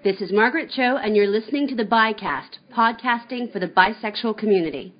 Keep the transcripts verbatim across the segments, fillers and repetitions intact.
This is Margaret Cho, and you're listening to the Bicast, podcasting for the bisexual community.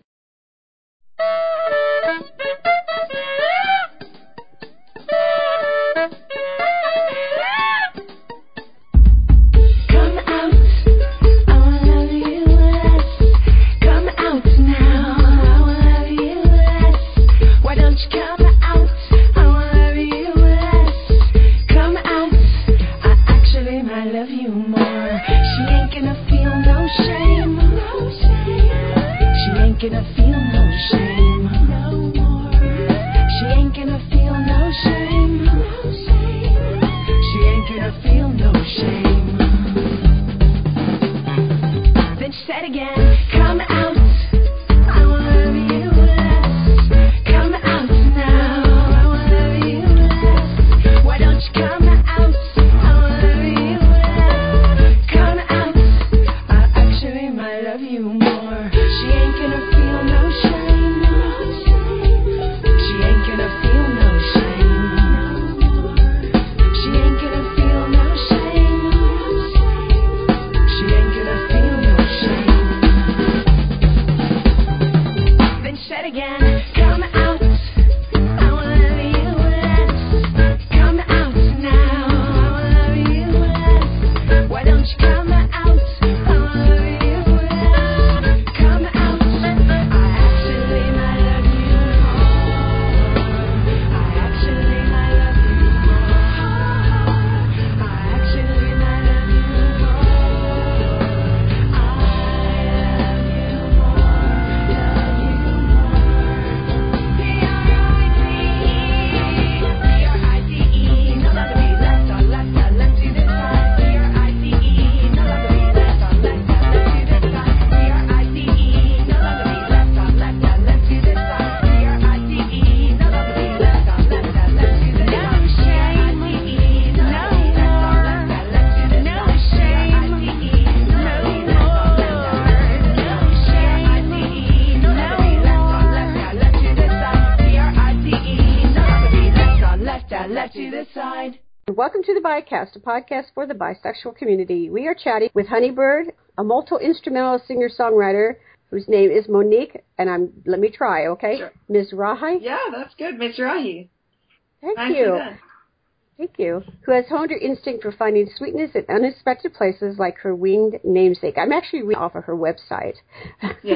Welcome to the Bicast, a podcast for the bisexual community. We are chatting with Honeybird, a multi-instrumental singer-songwriter whose name is Monique, and I'm let me try, okay? Sure. Miz Rahi? Yeah, that's good, Miz Rahi. Thank Nicely you. done. Thank you. Who has honed her instinct for finding sweetness in unexpected places like her winged namesake. I'm actually reading off of her website. Yes.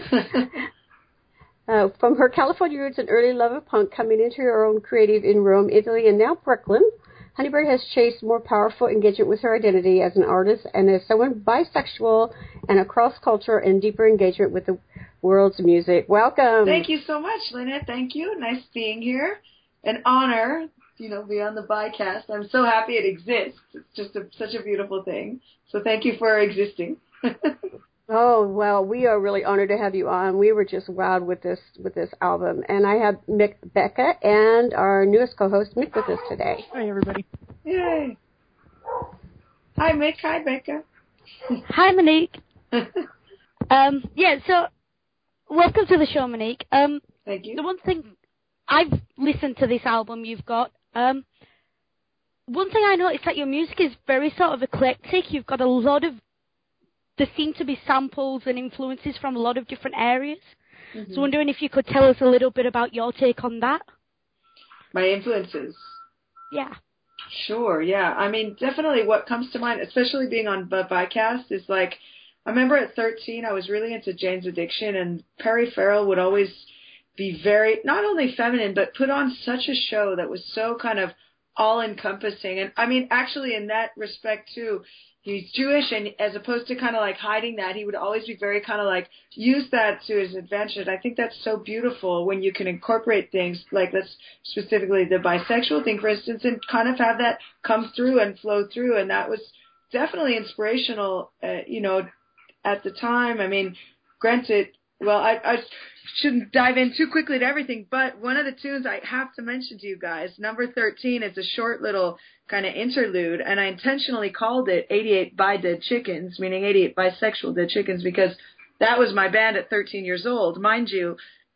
uh, from her California roots and early love of punk, coming into her own creative in Rome, Italy, and now Brooklyn, Honeybird has chased more powerful engagement with her identity as an artist and as someone bisexual and a cross-cultural and deeper engagement with the world's music. Welcome. Thank you so much, Lynette. Thank you. Nice being here. An honor, you know, be on the Bicast. I'm so happy it exists. It's just a, such a beautiful thing. So thank you for existing. Oh, well, we are really honored to have you on. We were just wowed with this with this album. And I have Mick Becca and our newest co-host, Mick, with us today. Hi, everybody. Yay. Hi, Mick. Hi, Becca. Hi, Monique. um, yeah, so welcome to the show, Monique. Um, Thank you. The one thing, I've listened to this album you've got. Um, one thing I noticed that your music is very sort of eclectic. You've got a lot of There seem to be samples and influences from a lot of different areas. Mm-hmm. So wondering if you could tell us a little bit about your take on that. My influences? Yeah. Sure, yeah. I mean, definitely what comes to mind, especially being on the Bicast, is like, I remember at thirteen, I was really into Jane's Addiction, and Perry Farrell would always be very, not only feminine, but put on such a show that was so kind of all-encompassing. And I mean, actually in that respect, too, he's Jewish, and as opposed to kind of like hiding that, he would always be very kind of like use that to his advantage. I think that's so beautiful when you can incorporate things like, let's specifically the bisexual thing, for instance, and kind of have that come through and flow through. And that was definitely inspirational, uh, you know, at the time. I mean, granted, well, I, I shouldn't dive in too quickly to everything, but one of the tunes I have to mention to you guys, number thirteen, is a short little kind of interlude, and I intentionally called it eighty-eight Bi Dead Chickens, meaning eighty-eight bisexual dead chickens, because that was my band at thirteen years old. Mind you,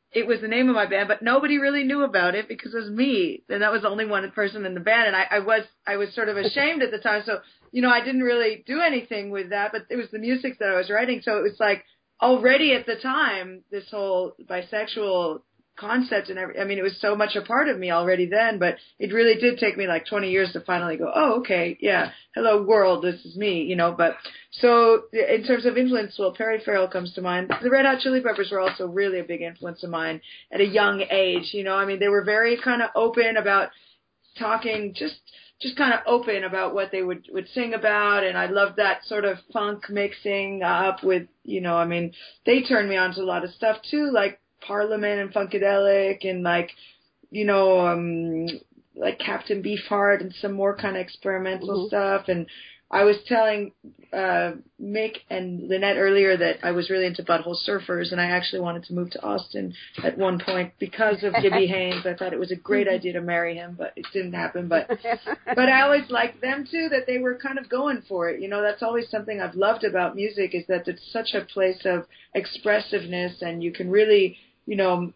it was the name of my band, but nobody really knew about it because it was me. And that was the only one person in the band. And I, I was, I was sort of ashamed at the time. So, you know, I didn't really do anything with that, but it was the music that I was writing. So it was like already at the time, this whole bisexual concept and every, I mean, it was so much a part of me already then, but it really did take me like twenty years to finally go, oh, okay, yeah, hello world, this is me, you know. But so in terms of influence, well, Perry Farrell comes to mind. The Red Hot Chili Peppers were also really a big influence of mine at a young age, you know. I mean, they were very kind of open about talking, just just kind of open about what they would would sing about, and I loved that sort of funk mixing up with, you know, I mean, they turned me on to a lot of stuff too, like Parliament and Funkadelic and like, you know, um, like Captain Beefheart and some more kind of experimental mm-hmm. stuff. And I was telling uh, Mick and Lynette earlier that I was really into Butthole Surfers, and I actually wanted to move to Austin at one point because of Gibby Haynes. I thought it was a great idea to marry him, but it didn't happen. But but I always liked them too, that they were kind of going for it. You know, that's always something I've loved about music, is that it's such a place of expressiveness, and you can really, you know,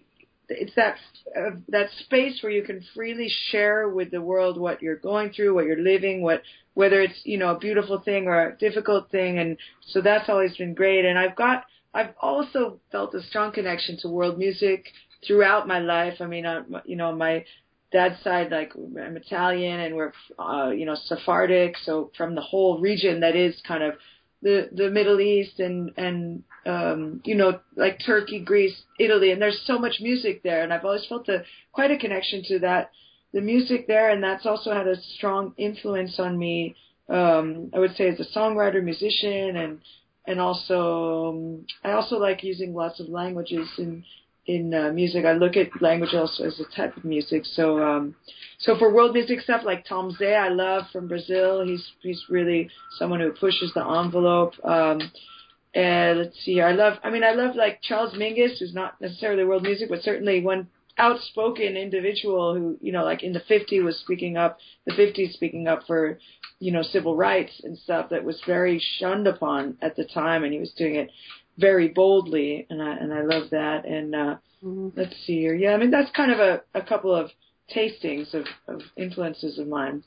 it's that uh, that space where you can freely share with the world what you're going through, what you're living, what whether it's, you know, a beautiful thing or a difficult thing. And so that's always been great. And I've got I've also felt a strong connection to world music throughout my life. I mean, uh, you know, my dad's side, like, I'm Italian, and we're uh, you know, Sephardic, so from the whole region that is kind of the the Middle East and and um, you know, like Turkey, Greece, Italy, and there's so much music there, and I've always felt a quite a connection to that, the music there, and that's also had a strong influence on me. Um, I would say as a songwriter, musician, and and also um, I also like using lots of languages in in uh, music. I look at language also as a type of music. So um, so for world music stuff like Tom Zé, I love, from Brazil. He's he's really someone who pushes the envelope. Um, and let's see here. I love, I mean, I love like Charles Mingus, who's not necessarily world music, but certainly one outspoken individual who, you know, like in the fifties was speaking up, the fifties speaking up for, you know, civil rights and stuff that was very shunned upon at the time, and he was doing it very boldly, and I and I love that. And uh, mm-hmm. let's see here. Yeah, I mean, that's kind of a, a couple of tastings of, of influences of mine.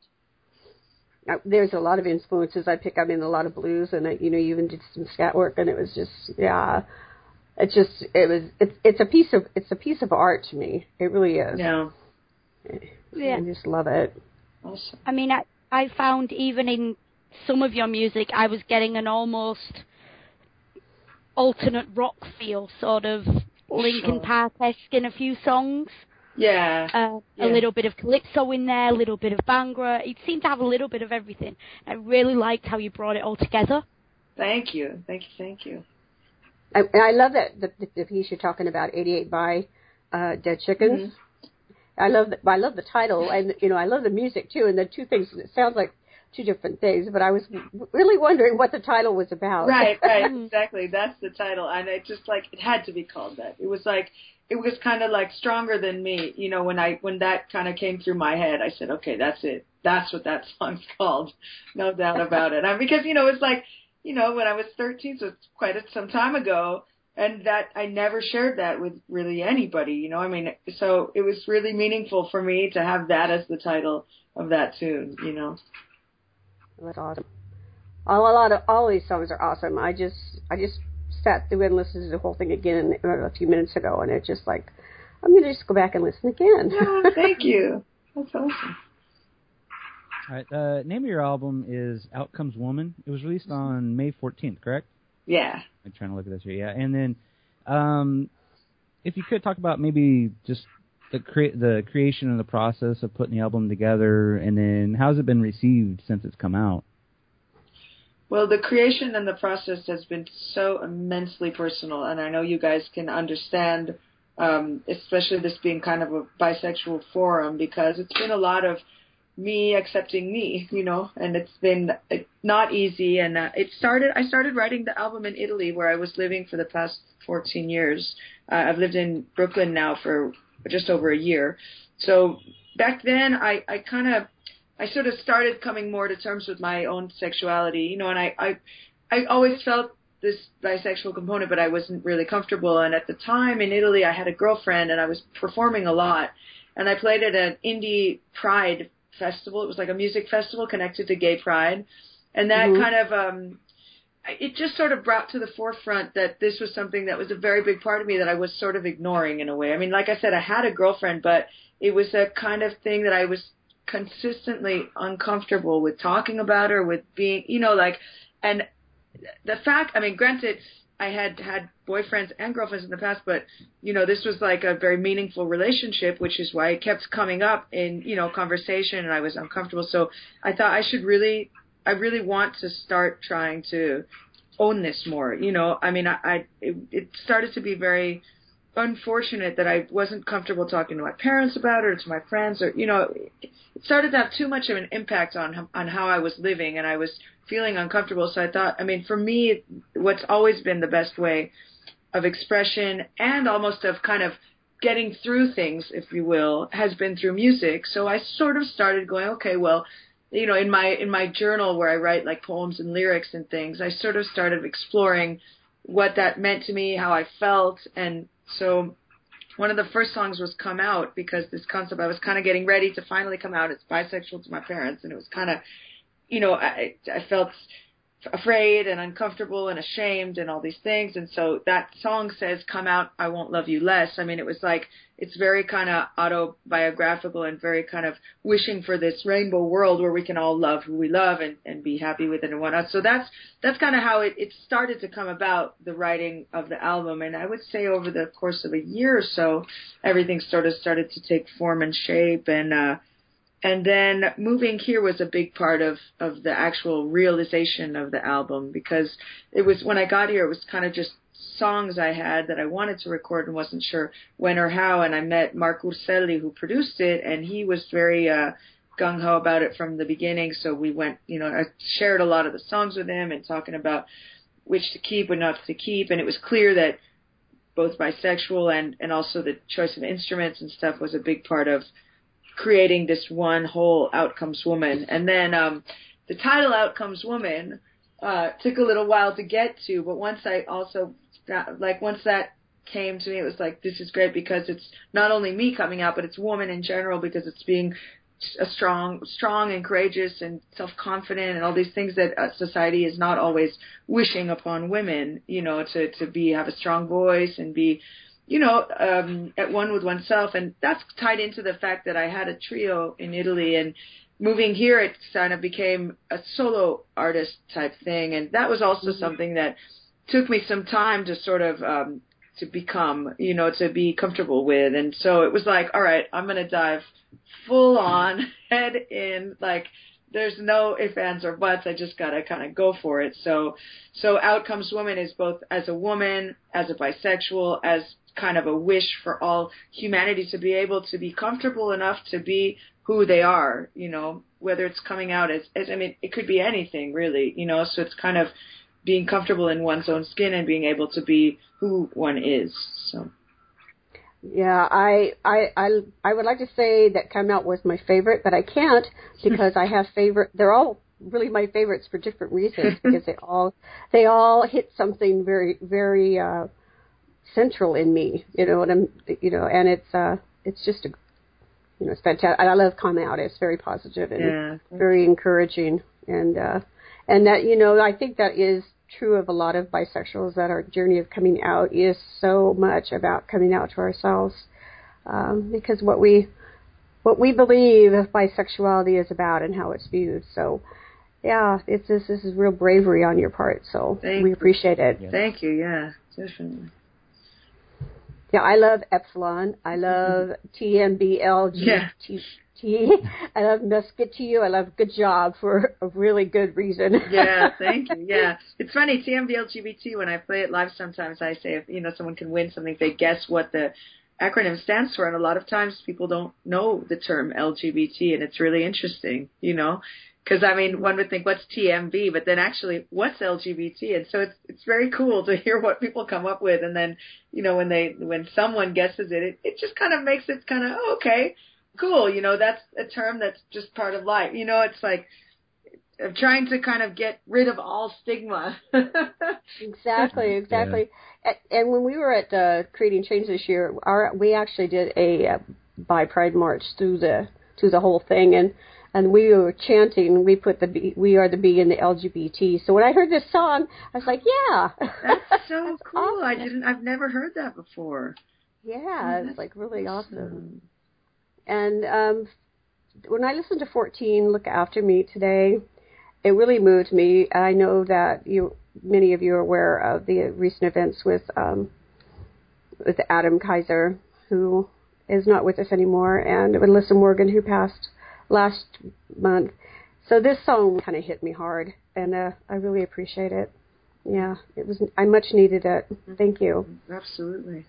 There's a lot of influences I pick up in a lot of blues, and I, you know, you even did some scat work, and it was just, yeah, it's just, it was, it's, it's a piece of, it's a piece of art to me. It really is. Yeah. Yeah. I just love it. Awesome. I mean, I, I found even in some of your music, I was getting an almost alternate rock feel, sort of Linkin Sure. Park-esque in a few songs. Yeah. Uh, yeah. A little bit of calypso in there, a little bit of Bhangra. It seemed to have a little bit of everything. I really liked how you brought it all together. Thank you. Thank you. Thank you. I, and I love that, the, the piece you're talking about, eighty-eight by uh, Dead Chickens. Mm-hmm. I love the, I love the title, and, you know, I love the music, too, and the two things, it sounds like two different things, but I was really wondering what the title was about. Right, right, exactly. That's the title, and it just, like, it had to be called that. It was like, it was kind of like Stronger Than Me, you know, when I when that kind of came through my head, I said, okay, that's it. That's what that song's called. No doubt about it. And because, you know, it's like, you know, when I was thirteen, so it's quite a, some time ago, and that I never shared that with really anybody, you know. I mean, so it was really meaningful for me to have that as the title of that tune, you know. That's awesome. All, a lot of all these songs are awesome. I just I just sat through and listened to the whole thing again a few minutes ago, and it's just like, I'm going to just go back and listen again. Oh, thank you. That's awesome. All right. Uh, name of your album is Out Comes Woman. It was released on May fourteenth, correct? Yeah. I'm trying to look at this here. Yeah. And then um, if you could talk about maybe just the cre- the creation and the process of putting the album together, and then how's it been received since it's come out? Well, the creation and the process has been so immensely personal, and I know you guys can understand, um, especially this being kind of a bisexual forum, because it's been a lot of me accepting me, you know, and it's been not easy. And uh, it started, I started writing the album in Italy, where I was living for the past fourteen years. Uh, I've lived in Brooklyn now for just over a year. So back then, I, I kind of, I sort of started coming more to terms with my own sexuality, you know, and I, I, I always felt this bisexual component, but I wasn't really comfortable. And at the time in Italy, I had a girlfriend, and I was performing a lot. And I played at an indie pride festival. It was like a music festival connected to gay pride. And that mm-hmm. kind of, um, it just sort of brought to the forefront that this was something that was a very big part of me that I was sort of ignoring in a way. I mean, like I said, I had a girlfriend, but it was a kind of thing that I was consistently uncomfortable with talking about or with being, you know, like, and the fact, I mean, granted, I had had boyfriends and girlfriends in the past, but, you know, this was like a very meaningful relationship, which is why it kept coming up in, you know, conversation, and I was uncomfortable. So I thought I should really, I really want to start trying to own this more, you know. I mean, I, I it, it started to be very unfortunate that I wasn't comfortable talking to my parents about it or to my friends, or, you know, it started to have too much of an impact on on how I was living, and I was feeling uncomfortable. So I thought, I mean, for me, what's always been the best way of expression and almost of kind of getting through things, if you will, has been through music. So I sort of started going, okay, well, you know, in my in my journal where I write like poems and lyrics and things, I sort of started exploring what that meant to me, how I felt. And so one of the first songs was Come Out, because this concept, I was kind of getting ready to finally come out as bisexual to my parents, and it was kind of, you know, I, I felt afraid and uncomfortable and ashamed and all these things. And so that song says, come out, I won't love you less. I mean, it was like, it's very kind of autobiographical and very kind of wishing for this rainbow world where we can all love who we love and, and be happy with it and whatnot. So that's, that's kind of how it, it started to come about, the writing of the album. And I would say over the course of a year or so, everything sort of started to take form and shape. And, uh, And then moving here was a big part of, of the actual realization of the album, because it was, when I got here, it was kind of just songs I had that I wanted to record and wasn't sure when or how. And I met Mark Urselli, who produced it, and he was very uh, gung-ho about it from the beginning. So we went, you know, I shared a lot of the songs with him and talking about which to keep and not to keep. And it was clear that both bisexual and, and also the choice of instruments and stuff was a big part of creating this one whole Outcomes Woman. And then um, the title Outcomes Woman uh, took a little while to get to, but once I also, like once that came to me, it was like, this is great, because it's not only me coming out, but it's woman in general, because it's being a strong, strong and courageous and self-confident and all these things that uh, society is not always wishing upon women, you know, to, to be, have a strong voice and be, you know, um, at one with oneself. And that's tied into the fact that I had a trio in Italy, and moving here, it kind of became a solo artist type thing. And that was also mm-hmm. something that took me some time to sort of, um, to become, you know, to be comfortable with. And so it was like, all right, I'm going to dive full on, head in, like, there's no ifs, ands, or buts. I just got to kind of go for it. So, so Outcomes Woman is both as a woman, as a bisexual, as kind of a wish for all humanity to be able to be comfortable enough to be who they are, you know, whether it's coming out as, as, I mean, it could be anything really, you know, so it's kind of being comfortable in one's own skin and being able to be who one is. So. Yeah, I, I, I, I would like to say that Come Out was my favorite, but I can't, because I have favorite, they're all really my favorites for different reasons, because they all, they all hit something very, very, uh, central in me, you know what I'm, you know, and it's, uh, it's just a, you know, it's fantastic. I love Come Out. It's very positive and yeah. very encouraging. And, uh, and that, you know, I think that is true of a lot of bisexuals, that our journey of coming out is so much about coming out to ourselves. Um, because what we, what we believe bisexuality is about and how it's viewed. So, yeah, it's this, this is real bravery on your part. So Thank we appreciate it. Yeah. Thank you. Yeah, definitely. Yeah, I love Epsilon. I love T M B L G T T. Yeah. I love Musketeer. I love Good Job for a really good reason. Yeah, thank you. Yeah. It's funny, T M B L G B T, when I play it live sometimes, I say, if, you know, someone can win something, they guess what the acronym stands for. And a lot of times people don't know the term L G B T, and it's really interesting, you know. Because, I mean, one would think, what's T M B? But then actually, what's L G B T? And so it's it's very cool to hear what people come up with. And then, you know, when they when someone guesses it, it, it just kind of makes it kind of, oh, okay, cool. You know, that's a term that's just part of life. You know, it's like, of trying to kind of get rid of all stigma. Exactly, exactly. Yeah. And when we were at uh, Creating Change this year, our we actually did a uh, Bi Pride march through the through the whole thing, and and we were chanting. We put the B, we are the B in the L G B T. So when I heard this song, I was like, yeah, that's so that's cool. awesome. I didn't. I've never heard that before. Yeah, oh, it's like really awesome. And um, when I listened to fourteen, Look After Me today, it really moved me. I know that you, many of you are aware of the recent events with um, with Adam Kaiser, who is not with us anymore, and with Alyssa Morgan, who passed last month. So this song kind of hit me hard, and uh, I really appreciate it. Yeah, it was. I much needed it. Thank you. Absolutely.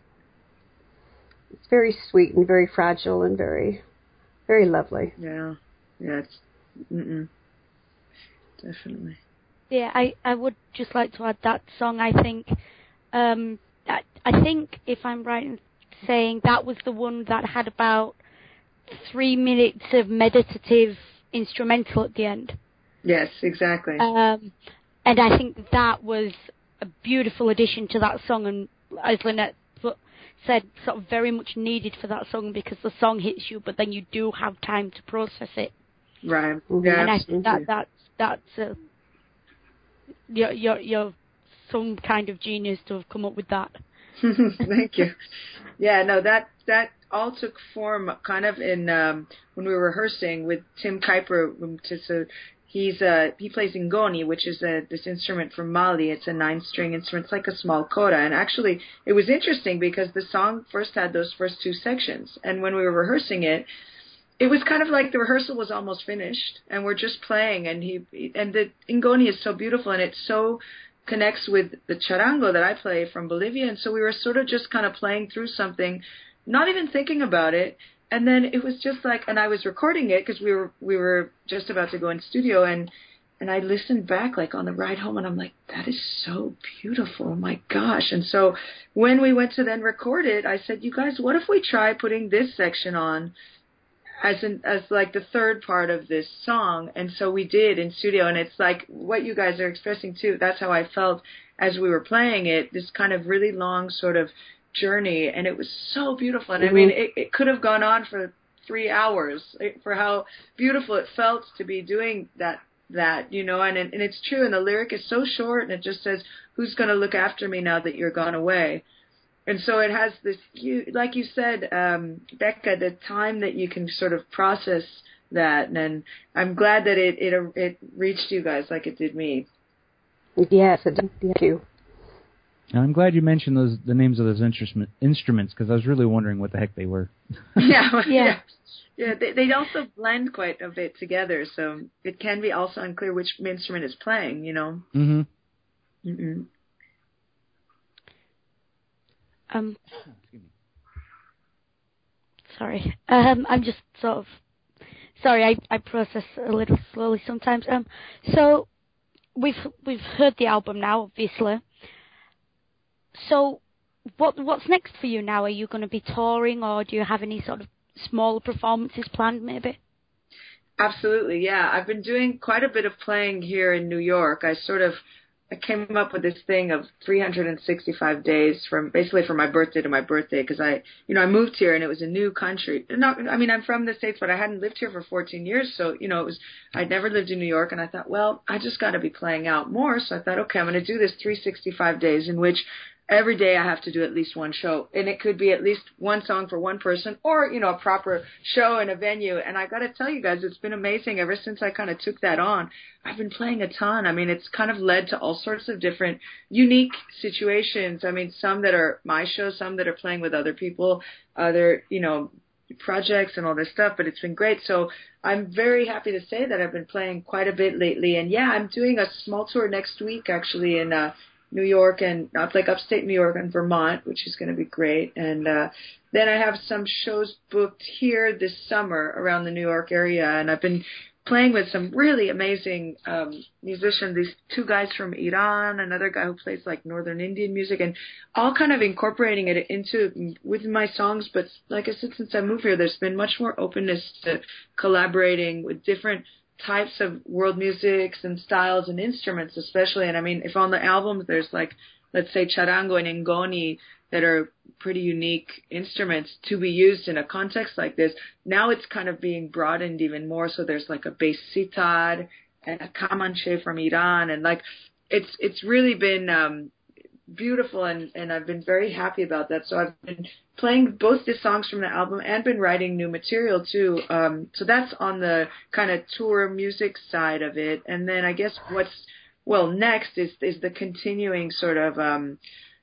It's very sweet and very fragile and very, very lovely. Yeah, yeah, it's mm-mm. Definitely. Yeah, I, I would just like to add that song. I think, um, I, I think if I'm right in saying that was the one that had about three minutes of meditative instrumental at the end. Yes, exactly. Um, and I think that was a beautiful addition to that song, and as Lynette said, sort of very much needed for that song, because the song hits you, but then you do have time to process it. Right. Mm-hmm. Yeah, and absolutely. I think that that's that's a, you're you're you're some kind of genius to have come up with that. Thank you. Yeah, no, that that all took form kind of in um, when we were rehearsing with Tim Kuiper. So he's uh, he plays ngoni, which is a, this instrument from Mali. It's a nine-string instrument. It's like a small kora. And actually, it was interesting because the song first had those first two sections, and when we were rehearsing it, it was kind of like the rehearsal was almost finished, and we're just playing. And he and the ngoni is so beautiful, and it so connects with the charango that I play from Bolivia. And so we were sort of just kind of playing through something, not even thinking about it. And then it was just like, and I was recording it because we were we were just about to go in studio, and and I listened back like on the ride home, and I'm like, that is so beautiful, oh my gosh. And so when we went to then record it, I said, you guys, what if we try putting this section on as an as like the third part of this song? And so we did in studio, and it's like what you guys are expressing too. That's how I felt as we were playing it, this kind of really long sort of journey, and it was so beautiful. And mm-hmm. I mean, it, it could have gone on for three hours for how beautiful it felt to be doing that, that you know, and, and it's true. And the lyric is so short, and it just says, who's going to look after me now that you're gone away? And so it has this, you, like you said, um, Becca, the time that you can sort of process that. And I'm glad that it, it, it reached you guys like it did me. Yes, it did. Thank you. And I'm glad you mentioned those the names of those instrument, instruments, because I was really wondering what the heck they were. yeah, yeah, yeah. yeah they, they also blend quite a bit together, so it can be also unclear which instrument is playing. You know. Mm-hmm. Mm-hmm. Um. Sorry. Um. I'm just sort of sorry. I I process a little slowly sometimes. Um. So we've we've heard the album now, obviously. So, what what's next for you now? Are you going to be touring, or do you have any sort of smaller performances planned, maybe? Absolutely, yeah. I've been doing quite a bit of playing here in New York. I sort of I came up with this thing of three hundred sixty-five days from basically from my birthday to my birthday, because I, you know, I moved here and it was a new country. Not, I mean, I'm from the States, but I hadn't lived here for fourteen years, so you know, it was I'd never lived in New York, and I thought, well, I just got to be playing out more. So I thought, okay, I'm going to do this three hundred sixty-five days in which every day I have to do at least one show, and it could be at least one song for one person, or, you know, a proper show in a venue. And I got to tell you guys, it's been amazing ever since I kind of took that on. I've been playing a ton. I mean, it's kind of led to all sorts of different unique situations. I mean, some that are my shows, some that are playing with other people, other, you know, projects and all this stuff, but it's been great. So I'm very happy to say that I've been playing quite a bit lately. And yeah, I'm doing a small tour next week, actually, in uh New York and not like upstate New York and Vermont, which is going to be great. And uh, then I have some shows booked here this summer around the New York area. And I've been playing with some really amazing um, musicians, these two guys from Iran, another guy who plays like Northern Indian music, and all kind of incorporating it into with my songs. But like I said, since I moved here, there's been much more openness to collaborating with different types of world musics and styles and instruments especially. And I mean, if on the albums there's like, let's say charango and ngoni that are pretty unique instruments to be used in a context like this, now it's kind of being broadened even more. So there's like a bass sitar and a kamanche from Iran, and like it's it's really been um, beautiful, and, and I've been very happy about that. So I've been playing both the songs from the album and been writing new material too. Um, so that's on the kind of tour music side of it. And then I guess what's well next is is the continuing sort of um,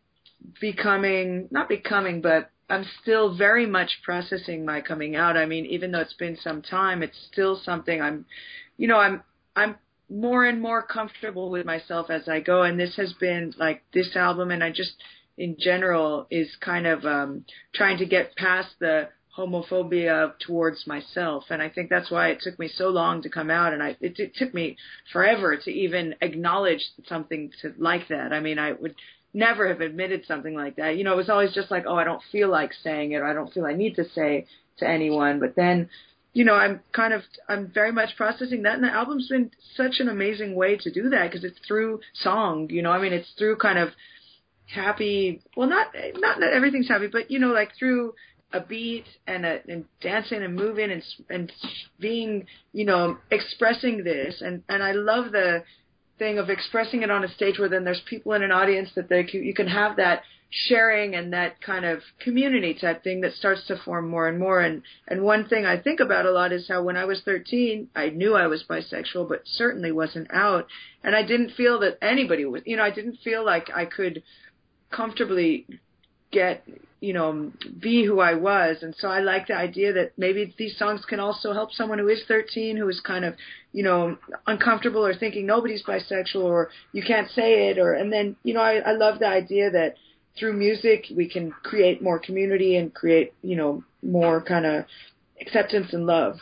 becoming, not becoming, but I'm still very much processing my coming out. I mean, even though it's been some time, it's still something I'm, you know, I'm I'm more and more comfortable with myself as I go. And this has been like this album, and I just in general is kind of um, trying to get past the homophobia towards myself. And I think that's why it took me so long to come out. And I, it, it took me forever to even acknowledge something to, like that. I mean, I would never have admitted something like that. You know, it was always just like, oh, I don't feel like saying it, or I don't feel I need to say to anyone. But then, you know, I'm kind of, I'm very much processing that. And the album's been such an amazing way to do that, because it's through song, you know, I mean, it's through kind of happy, well, not, not that everything's happy, but, you know, like through a beat and, a, and dancing and moving and, and being, you know, expressing this. And, and I love the thing of expressing it on a stage where then there's people in an audience that they can, you can have that sharing and that kind of community type thing that starts to form more and more. And, and one thing I think about a lot is how when I was thirteen, I knew I was bisexual, but certainly wasn't out. And I didn't feel that anybody was, you know, I didn't feel like I could comfortably get, you know, be who I was. And so I like the idea that maybe these songs can also help someone who is thirteen, who is kind of, you know, uncomfortable or thinking nobody's bisexual or you can't say it. Or, and then, you know, I, I love the idea that through music we can create more community and create, you know, more kind of acceptance and love.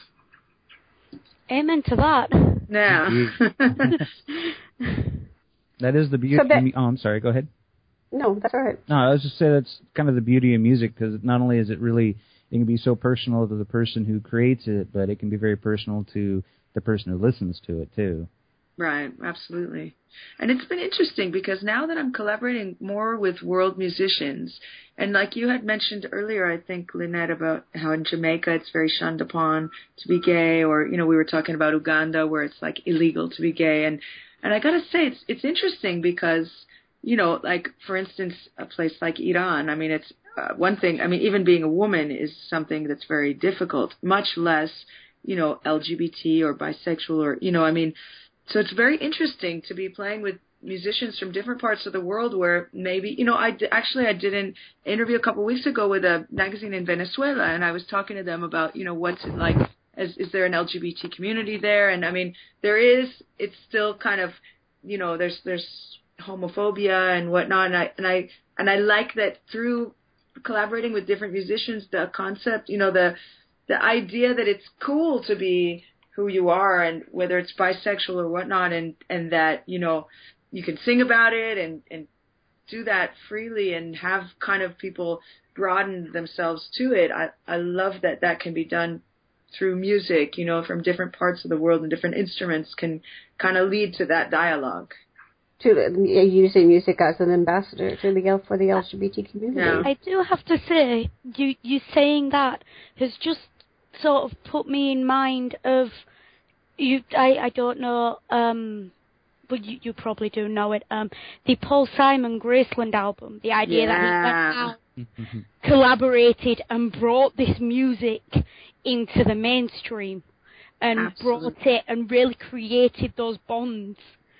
Amen to that. Yeah. That is the beauty. So that, oh, I'm sorry. Go ahead. No, that's all right. No, I was just saying that's kind of the beauty of music, because not only is it really, it can be so personal to the person who creates it, but it can be very personal to the person who listens to it too. Right, absolutely. And it's been interesting because now that I'm collaborating more with world musicians, and like you had mentioned earlier, I think, Lynette, about how in Jamaica it's very shunned upon to be gay, or, you know, we were talking about Uganda where it's like illegal to be gay. And, and I gotta say, it's, it's interesting because, you know, like, for instance, a place like Iran, I mean, it's uh, one thing, I mean, even being a woman is something that's very difficult, much less, you know, L G B T or bisexual or, you know, I mean, so it's very interesting to be playing with musicians from different parts of the world where maybe, you know, I d- actually I did an interview a couple of weeks ago with a magazine in Venezuela, and I was talking to them about, you know, what's it like, is, is there an L G B T community there? And I mean, there is, it's still kind of, you know, there's, there's homophobia and whatnot. And I, and I, and I like that through collaborating with different musicians, the concept, you know, the, the idea that it's cool to be who you are, and whether it's bisexual or whatnot, and, and that, you know, you can sing about it and, and do that freely and have kind of people broaden themselves to it. I, I love that that can be done through music, you know, from different parts of the world, and different instruments can kind of lead to that dialogue. To using music as an ambassador to the for the L G B T community. Yeah. I do have to say, you you saying that has just sort of put me in mind of you. I, I don't know, um, but you, you probably do know it. Um, the Paul Simon Graceland album. The idea Yeah. that he went out, collaborated, and brought this music into the mainstream, and Absolutely. brought it and really created those bonds.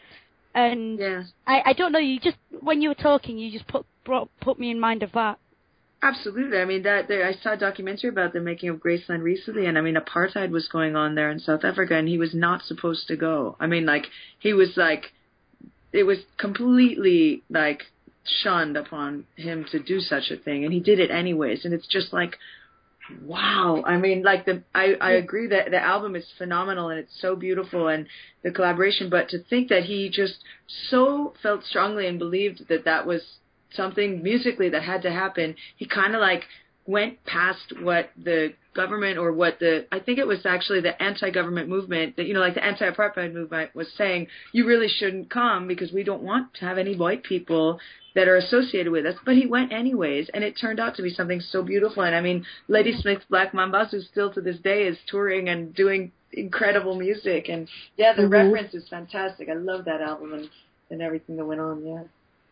And Yeah. I, I don't know. You just when you were talking, you just put brought, put me in mind of that. Absolutely. I mean, that there, I saw a documentary about the making of Graceland recently, and I mean, apartheid was going on there in South Africa, and he was not supposed to go. I mean, like, he was like, it was completely like shunned upon him to do such a thing, and he did it anyways. And it's just like, wow. I mean, like the, I, I agree that the album is phenomenal and it's so beautiful, and the collaboration, but to think that he just so felt strongly and believed that that was something musically that had to happen, he kind of like went past what the government or what the, I think it was actually the anti-government movement, that, you know, like the anti-apartheid movement was saying, you really shouldn't come because we don't want to have any white people that are associated with us. But he went anyways, and it turned out to be something so beautiful. And I mean, Ladysmith's Black Mambas, who still to this day is touring and doing incredible music. And yeah, the mm-hmm. reference is fantastic. I love that album and, and everything that went on, yeah.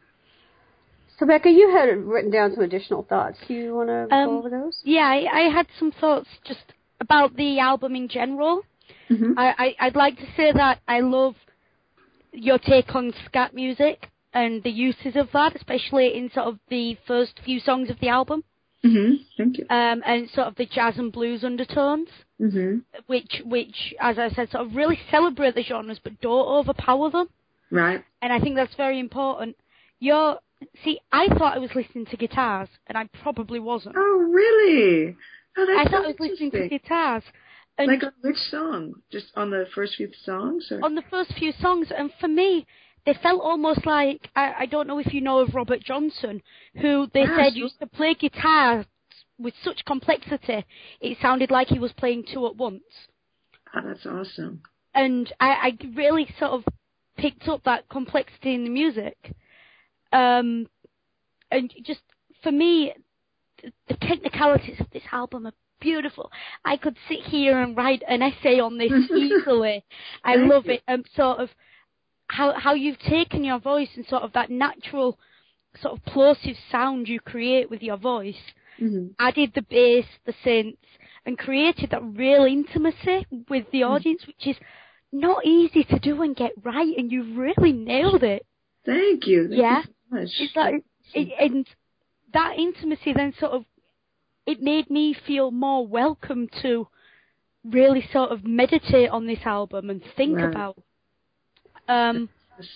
So, Becca, you had written down some additional thoughts. Do you want to um, go over those? Yeah, I, I had some thoughts just about the album in general. Mm-hmm. I, I, I'd like to say that I love your take on scat music and the uses of that, especially in sort of the first few songs of the album. Mm-hmm. Thank you. Um, and sort of the jazz and blues undertones, mm-hmm. which, which, as I said, sort of really celebrate the genres but don't overpower them. Right. And I think that's very important. You're... See, I thought I was listening to guitars, and I probably wasn't. Oh, really? Oh, that's I thought so I was listening to guitars. And like on which song? Just on the first few songs? Or? On the first few songs, and for me, they felt almost like, I, I don't know if you know of Robert Johnson, who they yeah, said sure. used to play guitar with such complexity, it sounded like he was playing two at once. Oh, that's awesome. And I, I really sort of picked up that complexity in the music. Um, and just, for me, the, the technicalities of this album are beautiful. I could sit here and write an essay on this easily. I love you. it. Um, sort of, how how you've taken your voice and sort of that natural, sort of plosive sound you create with your voice, mm-hmm. added the bass, the synths, and created that real intimacy with the audience, mm-hmm. which is not easy to do and get right, and you've really nailed it. Thank you. Thank yeah. you so much. It's like, it, and that intimacy then sort of, it made me feel more welcome to really sort of meditate on this album and think right. about. Um,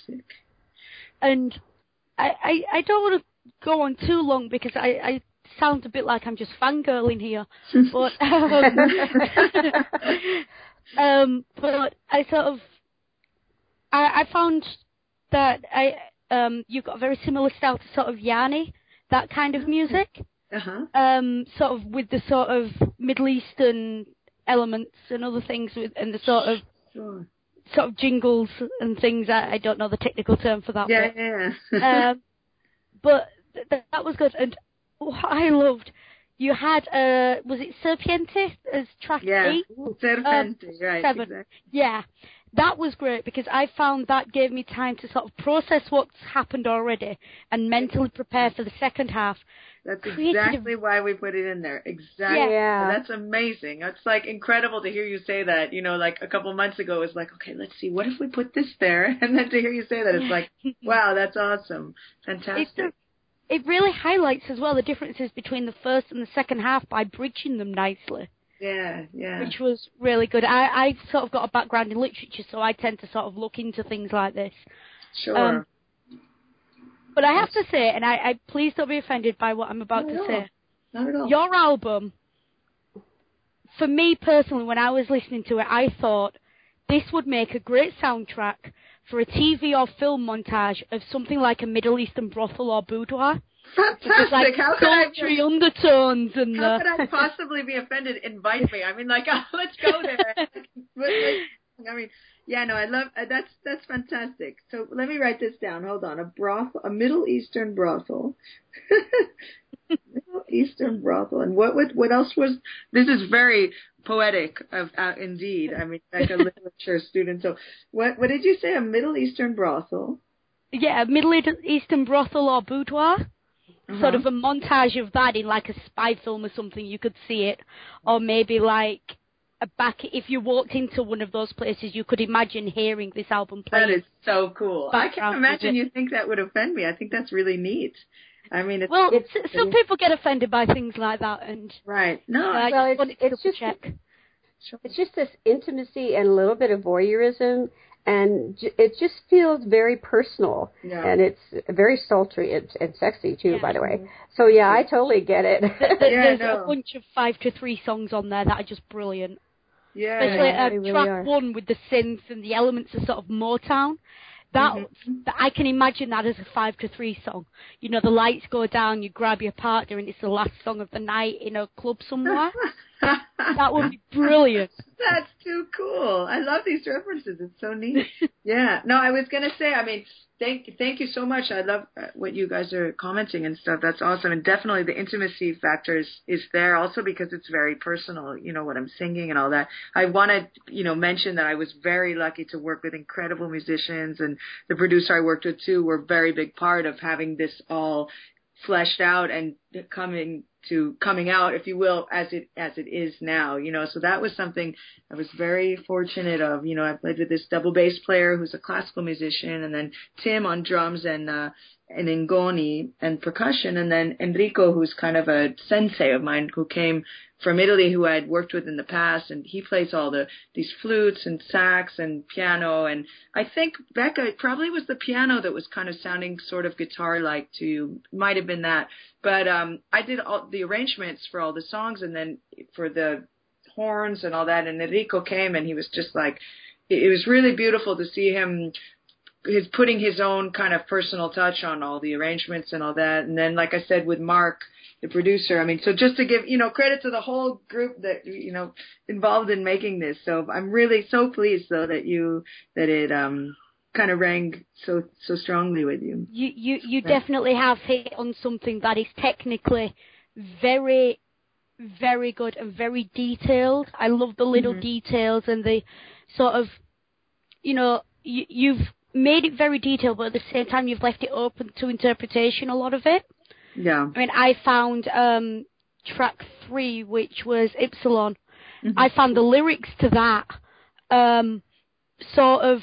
and I, I, I don't want to go on too long because I, I sound a bit like I'm just fangirling here. but, um, um, but I sort of, I, I found that I, um, you've got a very similar style to sort of Yanni, that kind of music. Uh-huh. Um, sort of with the sort of Middle Eastern elements and other things, with, and the sort of sure. sort of jingles and things. I, I don't know the technical term for that. Yeah, but, yeah. um, but th- that was good, and what I loved, you had uh, was it Serpiente as track yeah. eight? Serpiente, um, right? Seven. Exactly. Yeah. That was great because I found that gave me time to sort of process what's happened already and mentally prepare for the second half. That's exactly a... why we put it in there. Exactly. Yeah. That's amazing. It's like incredible to hear you say that. You know, like a couple months ago, it was like, okay, let's see, what if we put this there? And then to hear you say that, it's like, wow, that's awesome. Fantastic. It's a, it really highlights as well the differences between the first and the second half by bridging them nicely. Yeah, yeah. Which was really good. I, I sort of got a background in literature, so I tend to sort of look into things like this. Sure. Um, but I have to say, and I, I please don't be offended by what I'm about Not to at say. all. Not at all. Your album, for me personally, when I was listening to it, I thought this would make a great soundtrack for a T V or film montage of something like a Middle Eastern brothel or boudoir. Fantastic! Like how could I be, undertones and how uh, could I possibly be offended? Invite me. I mean, like, oh, let's go there. but, like, I mean, yeah, no, I love uh, that's that's fantastic. So let me write this down. Hold on, a brothel, a Middle Eastern brothel, Middle Eastern brothel, and what what what else was? This is very poetic, of uh, indeed. I mean, like a literature student. So what what did you say? A Middle Eastern brothel? Yeah, a Middle Eastern brothel or boudoir. Uh-huh. Sort of a montage of that in like a spy film or something, you could see it. Or maybe like a back, if you walked into one of those places, you could imagine hearing this album playing. That is so cool. I can't imagine you think that would offend me. I think that's really neat. I mean, it's... Well, it's, some people get offended by things like that. and Right. No, uh, well, just it's, it's just... check. It's just this intimacy and a little bit of voyeurism, and j- it just feels very personal, yeah. and it's very sultry and, and sexy too, yeah. by the way. So yeah, I totally get it. There's yeah, no. a bunch of five to three songs on there that are just brilliant. Yeah, especially yeah, uh, really track are. one with the synths and the elements of sort of Motown. That, mm-hmm. that I can imagine that as a five to three song. You know, the lights go down, you grab your partner, and it's the last song of the night in a club somewhere. That would be brilliant. That's too cool. I love these references. It's so neat. Yeah. No, I was going to say, I mean, thank thank you so much. I love what you guys are commenting and stuff. That's awesome. And definitely the intimacy factor is, is there also because it's very personal, you know, what I'm singing and all that. I want to, you know, mention that I was very lucky to work with incredible musicians, and the producer I worked with too were a very big part of having this all fleshed out and coming to coming out, if you will, as it as it is now, you know. So that was something I was very fortunate of. You know, I played with this double bass player who's a classical musician, and then Tim on drums and uh, and Ngoni and percussion, and then Enrico, who's kind of a sensei of mine who came from Italy, who I had worked with in the past, and he plays all the these flutes and sax and piano. And I think, Becca, it probably was the piano that was kind of sounding sort of guitar-like to you. Might have been that. But um, I did all the arrangements for all the songs, and then for the horns and all that. And Enrico came, and he was just like, it was really beautiful to see him his putting his own kind of personal touch on all the arrangements and all that. And then, like I said, with Mark, the producer, I mean, so just to give, you know, credit to the whole group that, you know, involved in making this. So I'm really so pleased, though, that you, that it um kind of rang so, so strongly with you. You, you, you yeah. definitely have hit on something that is technically very, very good and very detailed. I love the little mm-hmm. details and the sort of, you know, you, you've made it very detailed, but at the same time, you've left it open to interpretation, a lot of it. Yeah. I mean, I found um, track three, which was Ypsilon. Mm-hmm. I found the lyrics to that um, sort of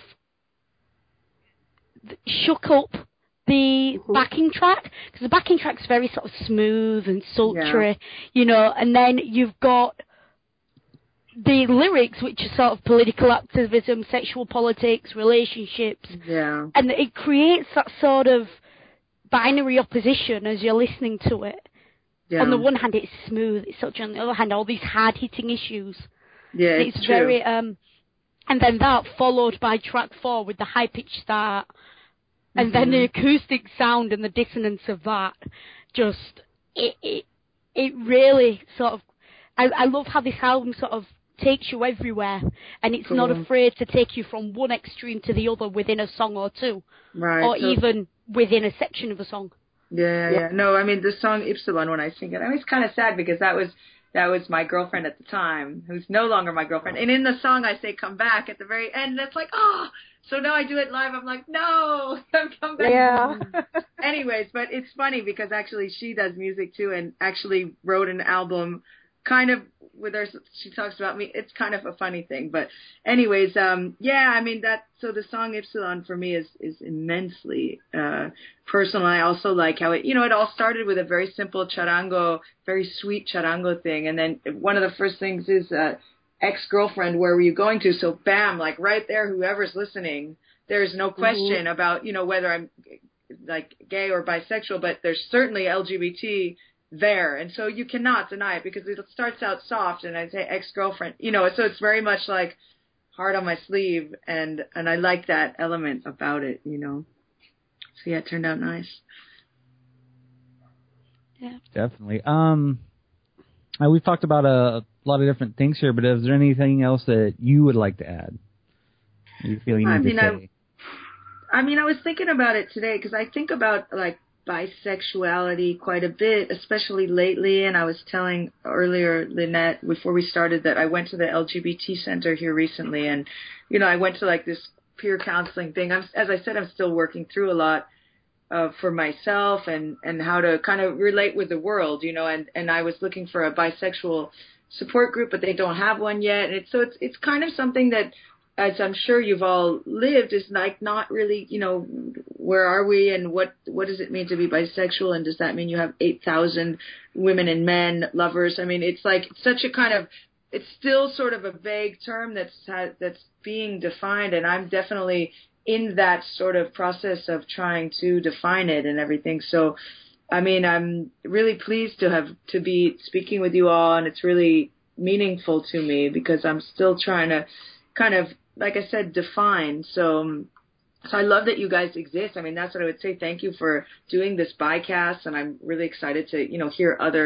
shook up the mm-hmm. backing track, because the backing track's very sort of smooth and sultry, yeah. you know, and then you've got the lyrics, which are sort of political activism, sexual politics, relationships, yeah. and it creates that sort of binary opposition as you're listening to it. Yeah. On the one hand, it's smooth, it's such. On the other hand, all these hard-hitting issues. Yeah, it's, it's true. very. Um, and then that followed by track four with the high-pitched start, mm-hmm. and then the acoustic sound and the dissonance of that. Just it, it, it really sort of. I, I love how this album sort of takes you everywhere, and it's cool. not afraid to take you from one extreme to the other within a song or two, right? Or so, even within a section of a song. Yeah, yeah, yeah. No, I mean the song Ypsilon, when I sing it, I was kind of sad because that was that was my girlfriend at the time, who's no longer my girlfriend. And in the song, I say "come back" at the very end. And it's like, oh, so now I do it live. I'm like, no, don't come back. Yeah. Anyways, but it's funny because actually she does music too, and actually wrote an album. Kind of with her, she talks about me. It's kind of a funny thing, but anyways, um, yeah, I mean that. So the song Ypsilon for me is is immensely uh, personal. I also like how it, you know, it all started with a very simple charango, very sweet charango thing, and then one of the first things is uh, ex-girlfriend. Where were you going to? So bam, like right there, whoever's listening, there's no question mm-hmm. about you know whether I'm like gay or bisexual, but there's certainly L G B T. There, and so you cannot deny it because it starts out soft, and I say ex-girlfriend, you know, so it's very much like hard on my sleeve, and and I like that element about it, you know. So yeah, it turned out nice. Yeah, definitely. Um, uh, we've talked about a lot of different things here, but is there anything else that you would like to add? You feel you need I mean, to say? I, I mean, I was thinking about it today because I think about like. bisexuality quite a bit, especially lately. And I was telling earlier, Lynette, before we started, that I went to the L G B T center here recently. And, you know, I went to like this peer counseling thing. I'm, as I said, I'm still working through a lot uh, for myself and, and how to kind of relate with the world, you know, and, and I was looking for a bisexual support group, but they don't have one yet. And it's, so it's, it's kind of something that, as I'm sure you've all lived, is like not really, you know, where are we and what what does it mean to be bisexual, and does that mean you have eight thousand women and men lovers? I mean, it's like such a kind of, it's still sort of a vague term that's that's being defined, and I'm definitely in that sort of process of trying to define it and everything. So, I mean, I'm really pleased to have to be speaking with you all, and it's really meaningful to me because I'm still trying to kind of, like I said, define. So, so I love that you guys exist. I mean, that's what I would say. Thank you for doing this bycast, and I'm really excited to, you know, hear other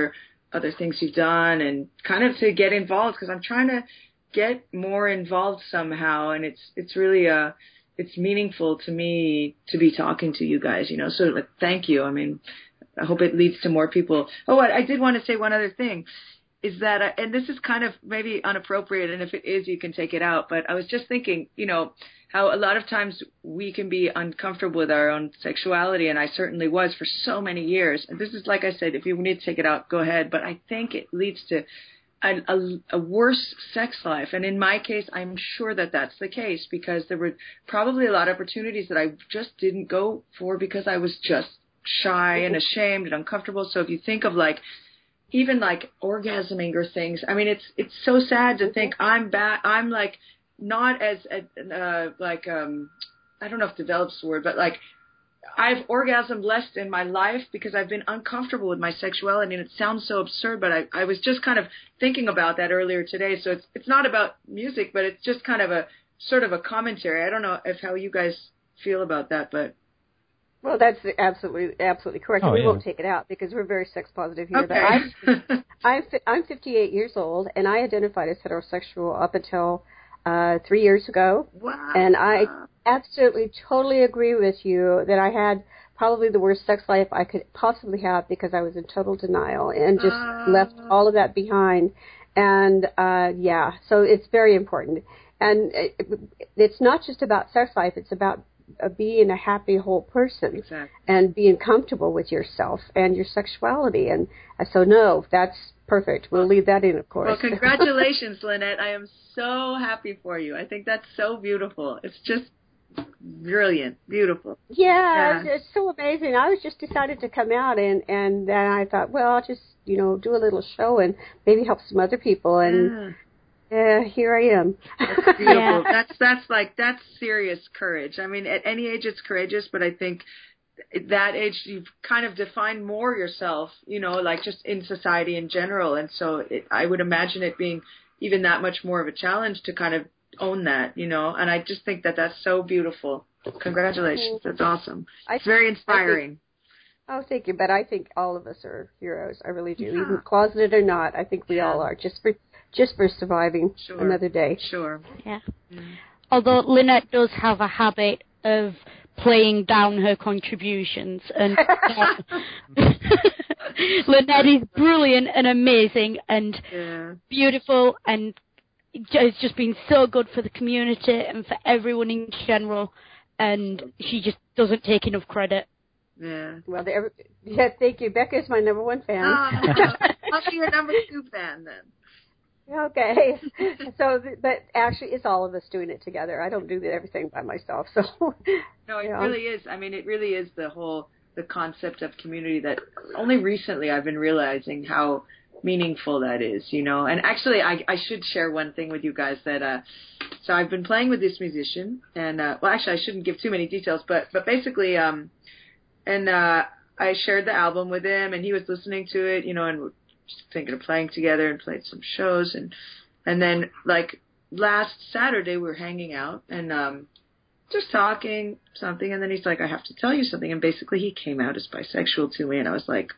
other things you've done, and kind of to get involved, because I'm trying to get more involved somehow, and it's it's really a it's meaningful to me to be talking to you guys, you know. So like, thank you. I mean, I hope it leads to more people. Oh, I, I did want to say one other thing. Is that, uh, and this is kind of maybe inappropriate, and if it is, you can take it out. But I was just thinking, you know, how a lot of times we can be uncomfortable with our own sexuality, and I certainly was for so many years. And this is, like I said, if you need to take it out, go ahead. But I think it leads to a, a, a worse sex life. And in my case, I'm sure that that's the case, because there were probably a lot of opportunities that I just didn't go for because I was just shy and ashamed and uncomfortable. So if you think of like, even like orgasming or things, I mean, it's it's so sad to think I'm back. I'm like not as uh, like um I don't know if develop's the word, but like I've orgasmed less in my life because I've been uncomfortable with my sexuality, and it sounds so absurd, but I I was just kind of thinking about that earlier today. So it's it's not about music, but it's just kind of a sort of a commentary. I don't know if how you guys feel about that, but. Well, that's absolutely absolutely correct. Oh, and we yeah. won't take it out because we're very sex positive here. Okay. But I'm, I'm I'm fifty-eight years old, and I identified as heterosexual up until uh, three years ago. Wow. And I absolutely totally agree with you that I had probably the worst sex life I could possibly have because I was in total denial and just Uh. left all of that behind. And uh, yeah, so it's very important. And it, it's not just about sex life; it's about Uh, being a happy whole person. Exactly. And being comfortable with yourself and your sexuality. And uh, so, no, that's perfect. We'll leave that in, of course. Well, congratulations, Lynette. I am so happy for you. I think that's so beautiful. It's just brilliant, beautiful. Yeah, Yeah. It's, it's so amazing. I was just decided to come out, and, and then I thought, well, I'll just, you know, do a little show and maybe help some other people. And Yeah. Yeah, here I am. That's beautiful. Yeah. That's that's like that's serious courage. I mean, at any age it's courageous, but I think at that age you've kind of defined more yourself, you know, like just in society in general. And so it, I would imagine it being even that much more of a challenge to kind of own that, you know. And I just think that that's so beautiful. Congratulations. That's awesome. It's very inspiring. Think, oh, thank you. But I think all of us are heroes. I really do. Yeah. Even closeted or not, I think we Yeah. all are. Just for just for surviving Sure. another day. Sure. Yeah. Mm. Although Lynette does have a habit of playing down her contributions, and Lynette is brilliant and amazing and Yeah. beautiful, and it's just been so good for the community and for everyone in general, and she just doesn't take enough credit. Yeah. Well, they, yeah, thank you. Becca is my number one fan. Oh, I'll be your number two fan then. Okay. So, but actually, it's all of us doing it together. I don't do everything by myself. So. No, it Yeah. really is. I mean, it really is the whole, the concept of community that only recently I've been realizing how meaningful that is, you know. And actually, I, I should share one thing with you guys that, uh, so I've been playing with this musician, and, uh, well, actually, I shouldn't give too many details, but, but basically, um, and, uh, I shared the album with him, and he was listening to it, you know, and we're just thinking of playing together and played some shows, and, and then, like, last Saturday, we were hanging out, and, um, just talking something, and then he's like, I have to tell you something, and basically he came out as bisexual to me, and I was like,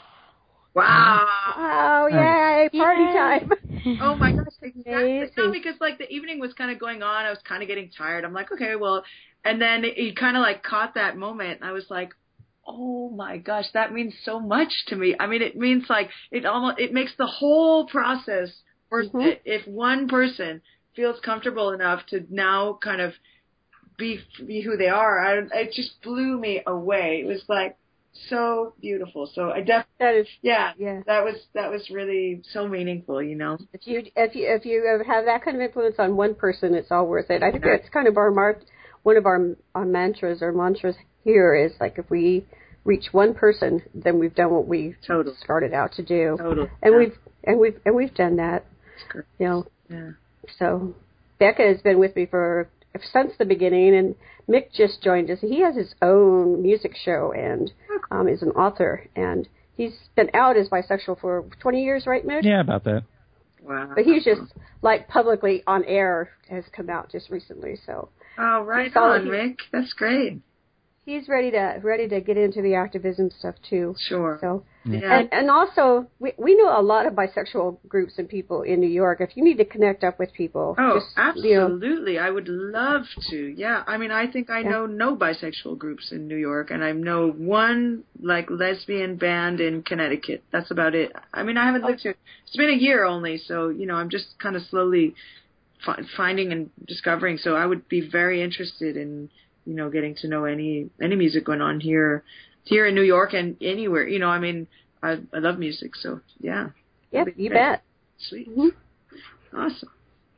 wow. Oh, yay, party Yay. time. Oh my gosh, exactly. Amazing. No, because like the evening was kind of going on, I was kind of getting tired. I'm like, okay, well, and then he kind of like caught that moment, and I was like, oh my gosh, that means so much to me. I mean, it means like, it almost, it makes the whole process worth Mhm. it. If one person feels comfortable enough to now kind of be be who they are, I, it just blew me away. It was like so beautiful. So I definitely, That is, yeah, yeah. that was that was really so meaningful, you know. If you if you if you have that kind of influence on one person, it's all worth it. I think that's kind of our mark. One of our our mantras or mantras here is like if we reach one person, then we've done what we Total. started out to do. Total. And Yeah. we've and we've and we've done that. That's great. You know. Yeah. So Becca has been with me for since the beginning, and Mick just joined us. He has his own music show and um, is an author, and he's been out as bisexual for twenty years, right, Mick? Yeah, about that. Wow. But he's just like publicly on air has come out just recently. So Oh, right He's all- on, Mick. That's great. he's ready to ready to get into the activism stuff too. Sure. So, yeah. and, and also we we know a lot of bisexual groups and people in New York. If you need to connect up with people, oh, just, absolutely, you know. I would love to. Yeah, I mean, I think I Yeah. know no bisexual groups in New York, and I know one like lesbian band in Connecticut. That's about it. I mean, I haven't lived here. It's been a year only, so you know, I'm just kind of slowly fi- finding and discovering. So I would be very interested in, you know, getting to know any any music going on here, here in New York and anywhere. You know, I mean, I I love music, so yeah. Yep, you bet. Sweet. Mm-hmm. Awesome.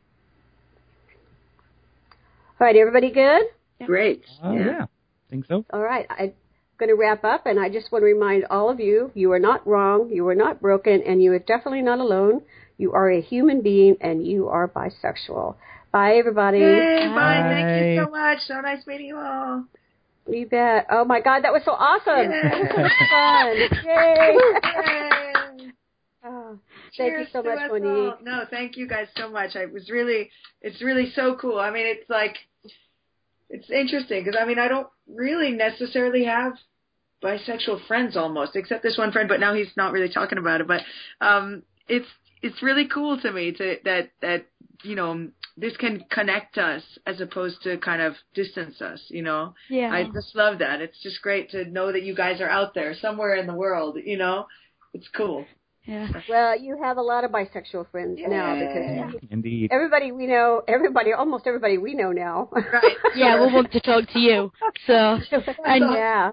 All right, everybody good? Great. Uh, yeah. yeah, think so. All right, I'm going to wrap up, and I just want to remind all of you, you are not wrong, you are not broken, and you are definitely not alone. You are a human being, and you are bisexual. Bye, everybody. Hey, bye. Bye. Thank you so much. So nice meeting you all. You bet. Oh, my God, that was so awesome. Yeah. Fun. Yay. Yay. Oh, thank you Cheers so to much, us Monique. all. No, thank you guys so much. I was really, it's really so cool. I mean, it's like, it's interesting because I mean, I don't really necessarily have bisexual friends almost, except this one friend, but now he's not really talking about it. But um, it's it's really cool to me to that that you know this can connect us as opposed to kind of distance us. You know, Yeah. I just love that. It's just great to know that you guys are out there somewhere in the world. You know, it's cool. Yeah. Well, you have a lot of bisexual friends Yeah. now because Indeed. everybody we know, everybody, almost everybody we know now. Right. Yeah, we'll want to talk to you. So, and yeah.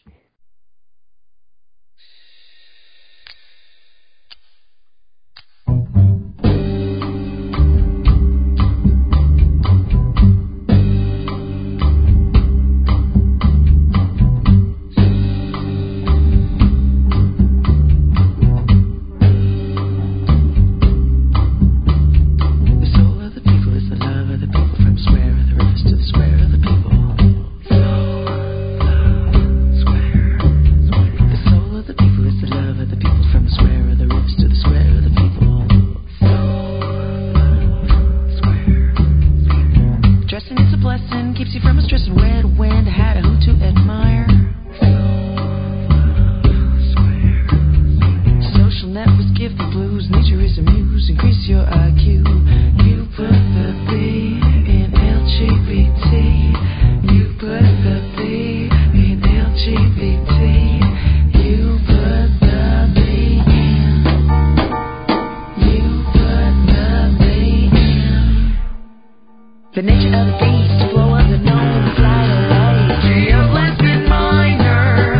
The nature of the beast, flow of the known, flight away, tree of lesbian minor.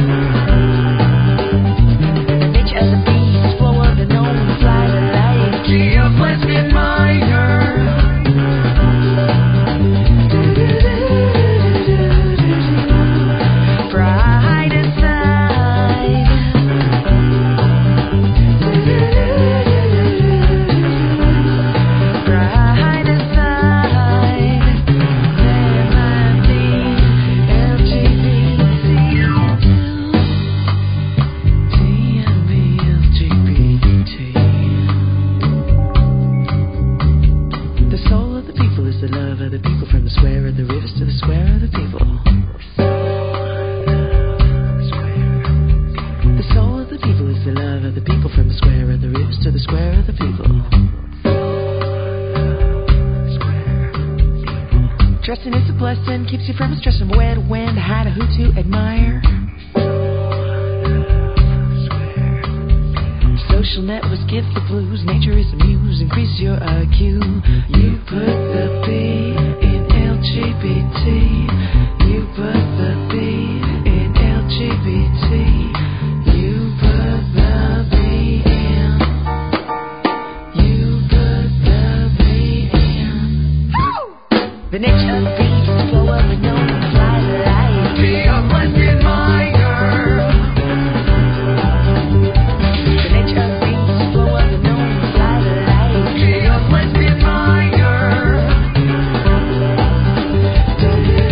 The nature of the beast, flow of the known, flight away, tree of lesbian minor. Bright aside. Bright aside. There might be L G B T too. T and B L G B T. The soul of the people is the love of the people, from the square of the rivers to the square of the people. The soul of the people is the love of the people, from the square of the rivers to the square of the people. Dressing is a blessing, keeps you from stressing. Where to when, how to who to admire. Social networks give the blues. Nature is a muse, increase your I Q. You put the B in L G B T. You put the B in L G B T. You put the B in. You put the B in. The nature of the beast, flow of the known, fly the light. Be a blessed minor. The nature of the beast, flow of the known, fly the light. Be a blessed minor.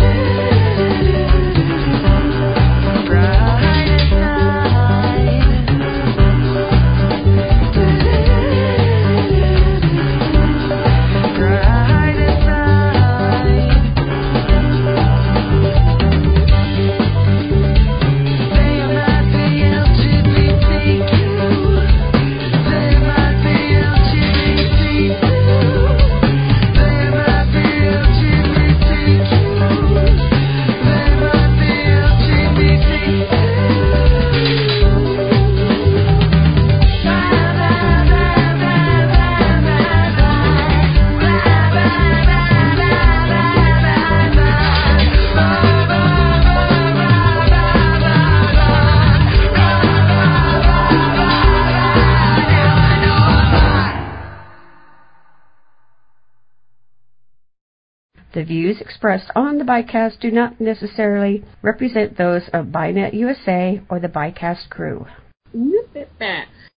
The views expressed on the Bycast do not necessarily represent those of Bynet U S A or the Bycast crew. Look at that.